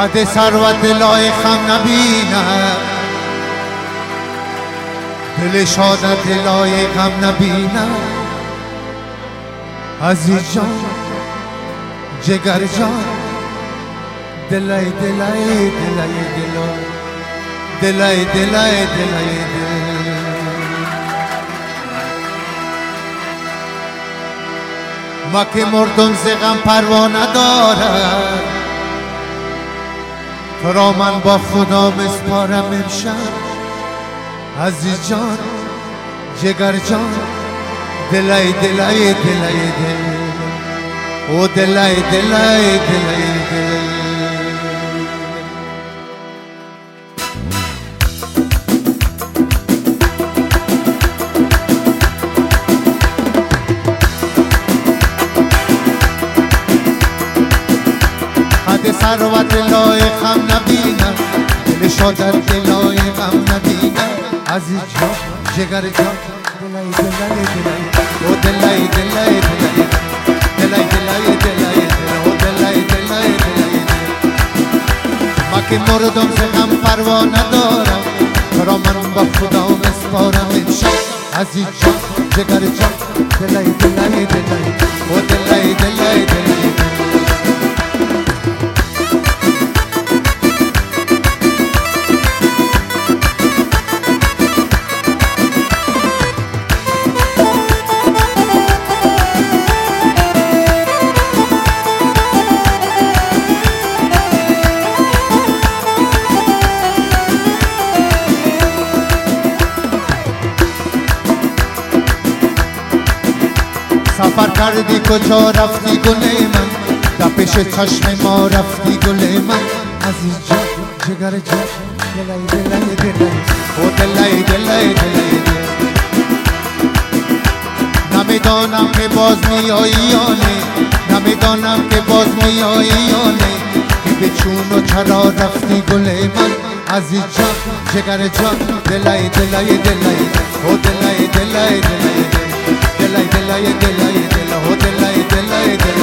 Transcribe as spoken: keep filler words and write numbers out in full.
حد ثروت لایقم نبینم، دل شادت لایقم نبینم. عزیز جان جگر جان دلای دلای دلای دلای دلای دلای دلای دل. ما که مردم ز غم پروا ندارم، تو را من با خدا مسپارم امشب. عزیز جان جگر جان دلای دلای دلای دل او دلای دلای دلای دل. حد ثروت لایقم نبینم، دل شادت لایقم نبینم. عزیز جان جگر جان دلای دلای دلای او دلای دلای دلای دلای دلای دلای او دلای دلای دلای. ما که مردم ز غم پروا ندارم، تو را من با خدا مسپارم امشب. عزیز جان جگر جان دلای دلای دلای او دلای دلای دلای. سفر کردی کجا رفتی گل من، در پیش چشم ما رفتی گل من. عزیز جان جگر جان دلای دلای دلای او دلای دلای دلای. نمیدانم که باز میایی یا نه، نمیدانم که باز میایی یا نه، که به چون و چرا رفتی گل من. عزیز جان جگر جان دلای دلای دلای او دلای دلای دلای دلای دلای دلای دلای او دلای دلای دلای.